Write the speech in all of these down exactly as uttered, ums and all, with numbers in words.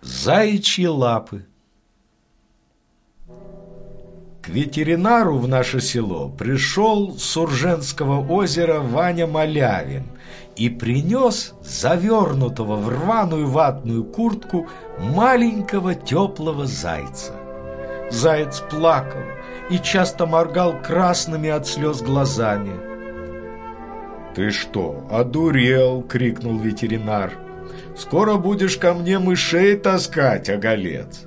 Заячьи лапы. К ветеринару в наше село пришел с Урженского озера Ваня Малявин и принес завернутого в рваную ватную куртку маленького теплого зайца. Заяц плакал и часто моргал красными от слез глазами. «Ты что, одурел?» — крикнул ветеринар. «Скоро будешь ко мне мышей таскать, оголец!»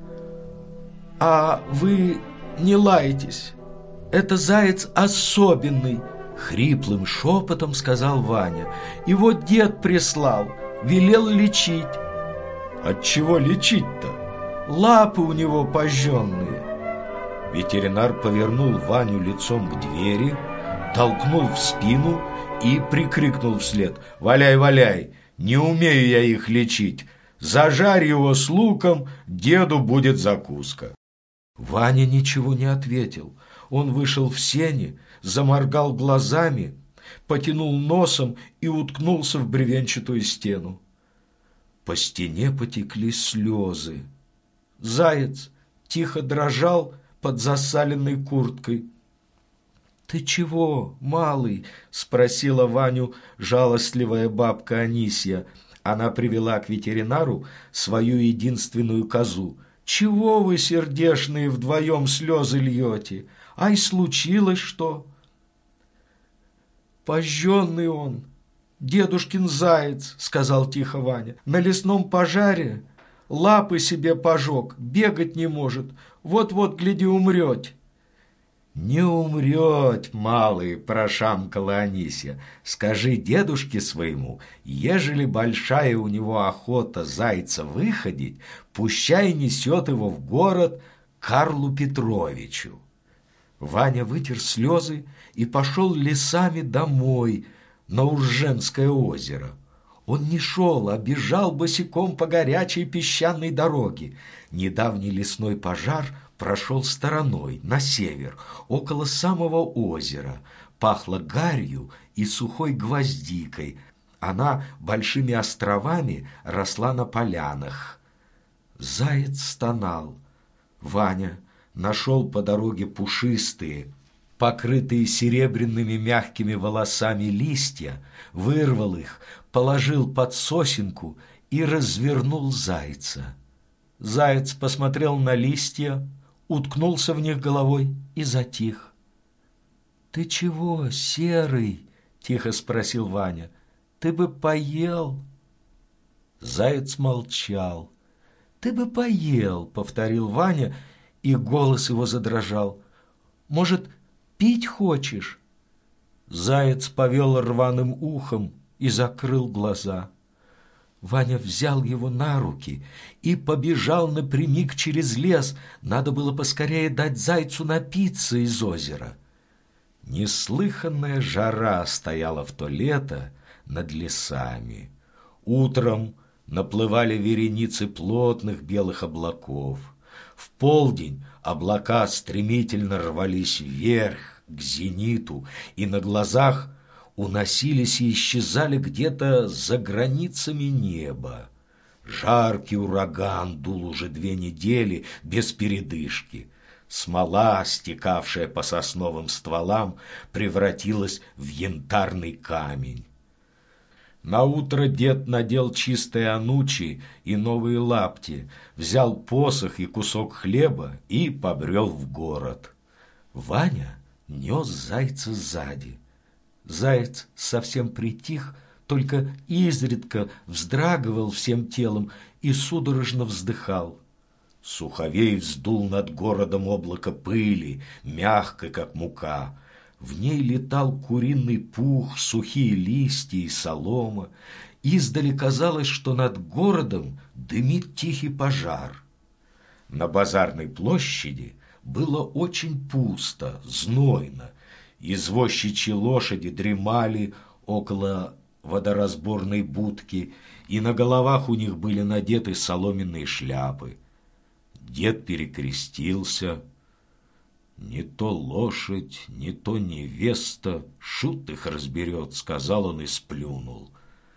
«А вы не лайтесь, это заяц особенный!» — хриплым шепотом сказал Ваня. «Его дед прислал, велел лечить». «Отчего лечить-то? Лапы у него пожженные». Ветеринар повернул Ваню лицом к двери, толкнул в спину и прикрикнул вслед: «Валяй, валяй! Не умею я их лечить! Зажарь его с луком, деду будет закуска!» Ваня ничего не ответил. Он вышел в сени, заморгал глазами, потянул носом и уткнулся в бревенчатую стену. По стене потекли слезы. Заяц тихо дрожал под засаленной курткой. «Ты чего, малый?» — спросила Ваню жалостливая бабка Анисья. Она привела к ветеринару свою единственную козу. «Чего вы, сердешные, вдвоем слезы льете? Ай, случилось что?» «Пожженный он, дедушкин заяц», — сказал тихо Ваня. «На лесном пожаре лапы себе пожег, бегать не может. Вот-вот, гляди, умрете». «Не умрет, малый», — прошамкала Анисья. «Скажи дедушке своему, ежели большая у него охота зайца выходить, пущай несет его в город Карлу Петровичу». Ваня вытер слезы и пошел лесами домой, на Урженское озеро. Он не шел, а бежал босиком по горячей песчаной дороге. Недавний лесной пожар прошел стороной, на север, около самого озера. Пахло гарью и сухой гвоздикой. Она большими островами росла на полянах. Заяц стонал. Ваня нашел по дороге пушистые, покрытые серебряными мягкими волосами листья, вырвал их, положил под сосенку и развернул зайца. Заяц посмотрел на листья, уткнулся в них головой и затих. «Ты чего, серый?» — тихо спросил Ваня. «Ты бы поел?» Заяц молчал. «Ты бы поел», — повторил Ваня, и голос его задрожал. «Может, пить хочешь?» Заяц повел рваным ухом и закрыл глаза. Ваня взял его на руки и побежал напрямик через лес. Надо было поскорее дать зайцу напиться из озера. Неслыханная жара стояла в то лето над лесами. Утром наплывали вереницы плотных белых облаков. В полдень облака стремительно рвались вверх, к зениту, и на глазах уносились и исчезали где-то за границами неба. Жаркий ураган дул уже две недели без передышки. Смола, стекавшая по сосновым стволам, превратилась в янтарный камень. Наутро дед надел чистые анучи и новые лапти, взял посох и кусок хлеба и побрел в город. Ваня нес зайца сзади. Заяц совсем притих, только изредка вздрагивал всем телом и судорожно вздыхал. Суховей вздул над городом облако пыли, мягкой, как мука. В ней летал куриный пух, сухие листья и солома. Издали казалось, что над городом дымит тихий пожар. На базарной площади было очень пусто, знойно. Извозчичьи лошади дремали около водоразборной будки, и на головах у них были надеты соломенные шляпы. Дед перекрестился. «Не то лошадь, не то невеста, шут их разберет», — сказал он и сплюнул.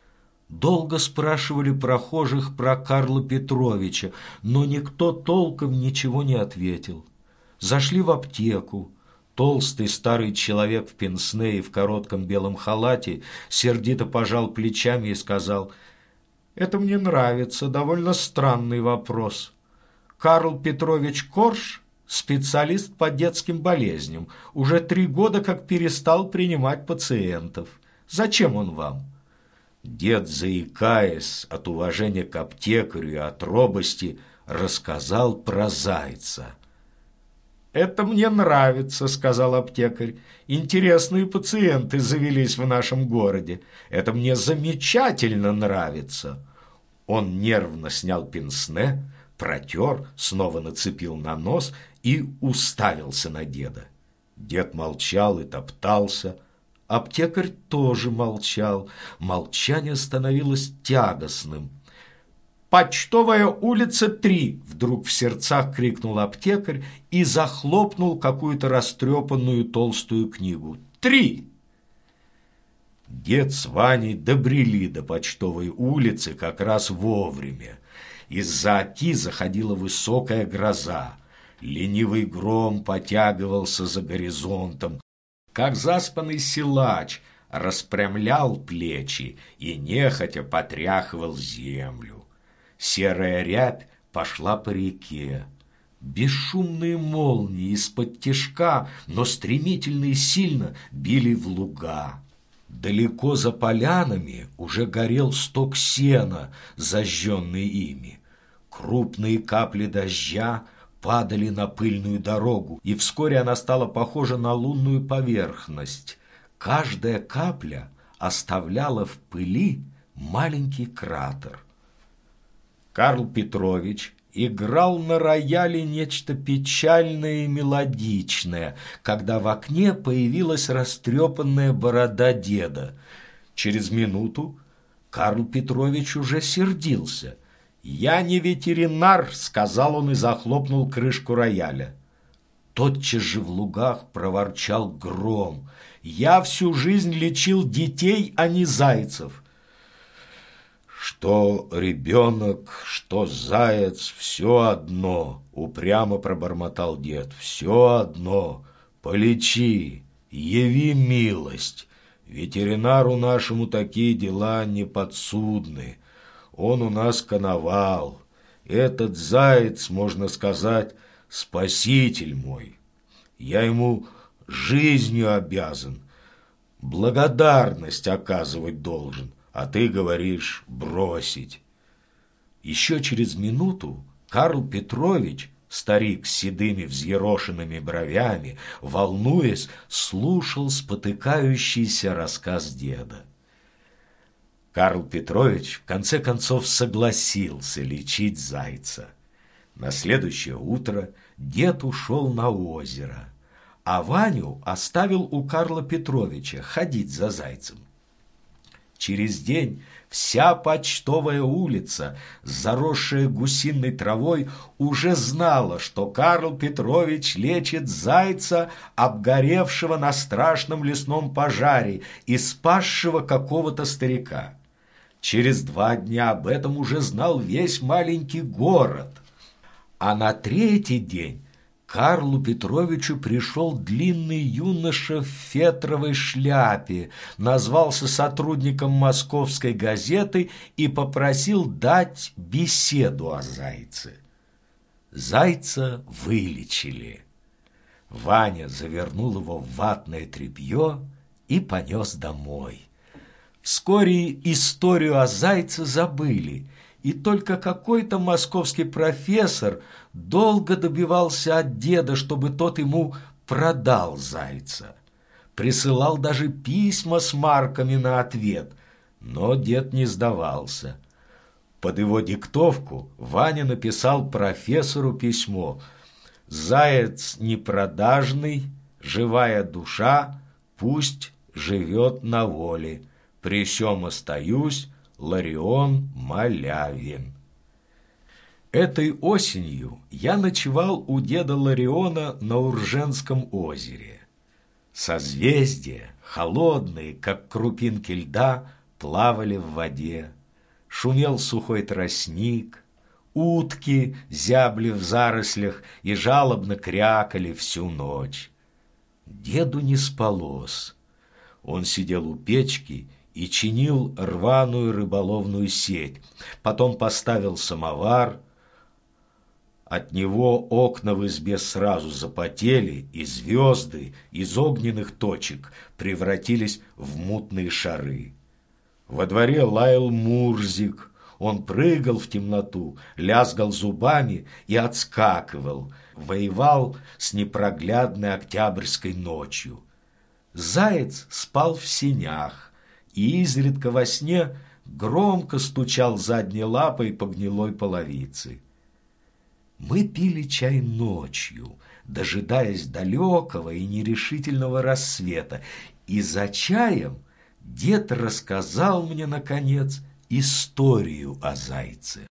Долго спрашивали прохожих про Карла Петровича, но никто толком ничего не ответил. Зашли в аптеку. Толстый старый человек в пенсне и в коротком белом халате сердито пожал плечами и сказал: «Это мне нравится, довольно странный вопрос. Карл Петрович Корж – специалист по детским болезням, уже три года как перестал принимать пациентов. Зачем он вам?» Дед, заикаясь от уважения к аптекарю и от робости, рассказал про зайца. «Это мне нравится», — сказал аптекарь. «Интересные пациенты завелись в нашем городе. Это мне замечательно нравится». Он нервно снял пенсне, протер, снова нацепил на нос и уставился на деда. Дед молчал и топтался. Аптекарь тоже молчал. Молчание становилось тягостным. «Почтовая улица, три!» – вдруг в сердцах крикнул аптекарь и захлопнул какую-то растрепанную толстую книгу. «Три!» Дед с Ваней добрели до Почтовой улицы как раз вовремя. Из-за оки заходила высокая гроза. Ленивый гром потягивался за горизонтом, как заспанный силач распрямлял плечи и нехотя потряхивал землю. Серая рябь пошла по реке. Бесшумные молнии из-под тишка, но стремительно и сильно били в луга. Далеко за полянами уже горел сток сена, зажженный ими. Крупные капли дождя падали на пыльную дорогу, и вскоре она стала похожа на лунную поверхность. Каждая капля оставляла в пыли маленький кратер. Карл Петрович играл на рояле нечто печальное и мелодичное, когда в окне появилась растрепанная борода деда. Через минуту Карл Петрович уже сердился. «Я не ветеринар», — сказал он и захлопнул крышку рояля. Тотчас же в лугах проворчал гром. «Я всю жизнь лечил детей, а не зайцев». «Что ребенок, что заяц, все одно», — упрямо пробормотал дед. «Все одно. Полечи, яви милость. Ветеринару нашему такие дела не подсудны. Он у нас коновал. Этот заяц, можно сказать, спаситель мой. Я ему жизнью обязан, благодарность оказывать должен. А ты говоришь бросить». Еще через минуту Карл Петрович, старик с седыми взъерошенными бровями, волнуясь, слушал спотыкающийся рассказ деда. Карл Петрович в конце концов согласился лечить зайца. На следующее утро дед ушел на озеро, а Ваню оставил у Карла Петровича ходить за зайцем. Через день вся Почтовая улица, заросшая гусиной травой, уже знала, что Карл Петрович лечит зайца, обгоревшего на страшном лесном пожаре и спасшего какого-то старика. Через два дня об этом уже знал весь маленький город. А на третий день Карлу Петровичу пришел длинный юноша в фетровой шляпе, назвался сотрудником московской газеты и попросил дать беседу о зайце. Зайца вылечили. Ваня завернул его в ватное тряпье и понес домой. Вскоре историю о зайце забыли, и только какой-то московский профессор долго добивался от деда, чтобы тот ему продал зайца. Присылал даже письма с марками на ответ, но дед не сдавался. Под его диктовку Ваня написал профессору письмо: «Заяц непродажный, живая душа, пусть живет на воле. При сём остаюсь, Ларион Малявин». Этой осенью я ночевал у деда Лариона на Урженском озере. Созвездия, холодные, как крупинки льда, плавали в воде. шумел сухой тростник, утки зябли в зарослях и жалобно крякали всю ночь. Деду не спалось. Он сидел у печки и чинил рваную рыболовную сеть. Потом поставил самовар. От него окна в избе сразу запотели, и звезды из огненных точек превратились в мутные шары. Во дворе лаял Мурзик. Он прыгал в темноту, лязгал зубами и отскакивал, воевал с непроглядной октябрьской ночью. Заяц спал в сенях и изредка во сне громко стучал задней лапой по гнилой половице. Мы пили чай ночью, дожидаясь далекого и нерешительного рассвета, и за чаем дед рассказал мне, наконец, историю о зайце.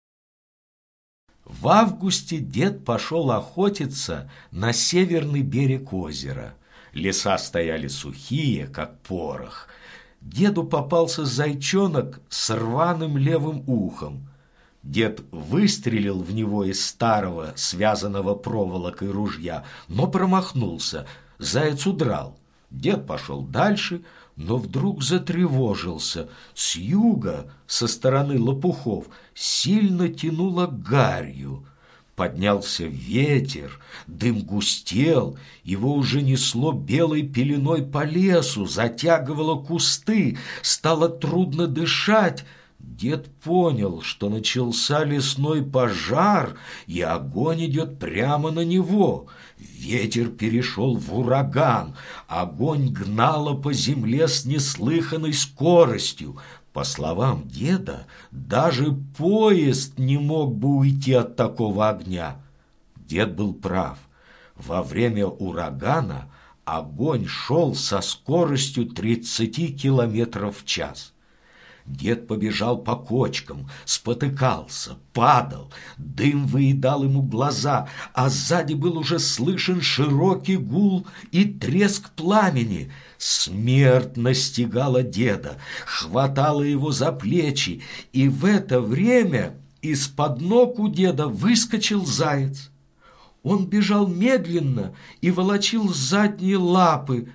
В августе дед пошел охотиться на северный берег озера. Леса стояли сухие, как порох. Деду попался зайчонок с рваным левым ухом. Дед выстрелил в него из старого, связанного проволокой ружья, но промахнулся. Заяц удрал. Дед пошел дальше, но вдруг затревожился. С юга, со стороны Лопухов, сильно тянуло гарью. Поднялся ветер, дым густел, его уже несло белой пеленой по лесу, затягивало кусты, стало трудно дышать. Дед понял, что начался лесной пожар, и огонь идет прямо на него. Ветер перешел в ураган, огонь гнало по земле с неслыханной скоростью. По словам деда, даже поезд не мог бы уйти от такого огня. Дед был прав. Во время урагана огонь шел со скоростью тридцати километров в час. Дед побежал по кочкам, спотыкался, падал, дым выедал ему глаза, а сзади был уже слышен широкий гул и треск пламени. Смерть настигала деда, хватала его за плечи, и в это время из-под ног у деда выскочил заяц. Он бежал медленно и волочил задние лапы.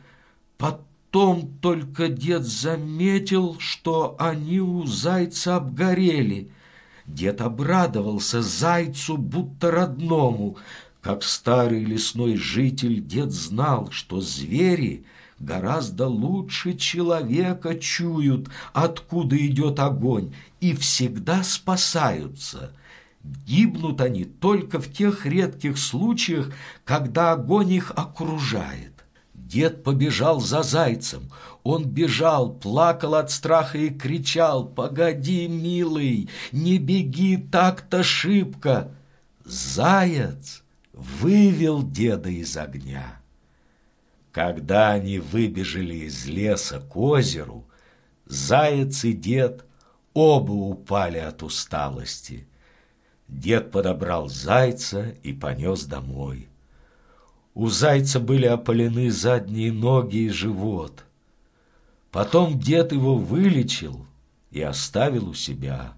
Потом только дед заметил, что они у зайца обгорели. Дед обрадовался зайцу, будто родному. Как старый лесной житель, дед знал, что звери гораздо лучше человека чуют, откуда идет огонь, и всегда спасаются. Гибнут они только в тех редких случаях, когда огонь их окружает. Дед побежал за зайцем. Он бежал, плакал от страха и кричал: «Погоди, милый, не беги так-то шибко!» Заяц вывел деда из огня. Когда они выбежали из леса к озеру, заяц и дед оба упали от усталости. Дед подобрал зайца и понес домой. У зайца были опалены задние ноги и живот. Потом дед его вылечил и оставил у себя.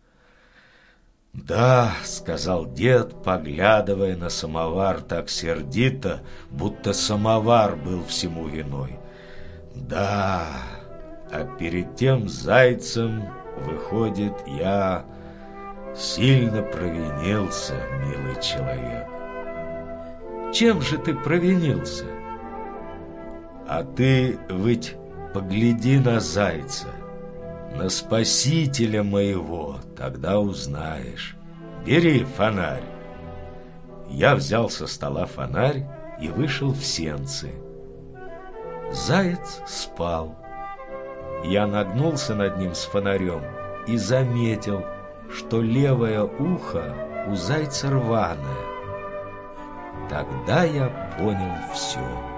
«Да», — сказал дед, поглядывая на самовар так сердито, будто самовар был всему виной. «Да, а перед тем зайцем, выходит, я сильно провинился, милый человек». «Чем же ты провинился?» «А ты ведь погляди на зайца, на спасителя моего, тогда узнаешь. Бери фонарь». Я взял со стола фонарь и вышел в сенцы. Заяц спал. Я нагнулся над ним с фонарем и заметил, что левое ухо у зайца рваное. Тогда я понял все.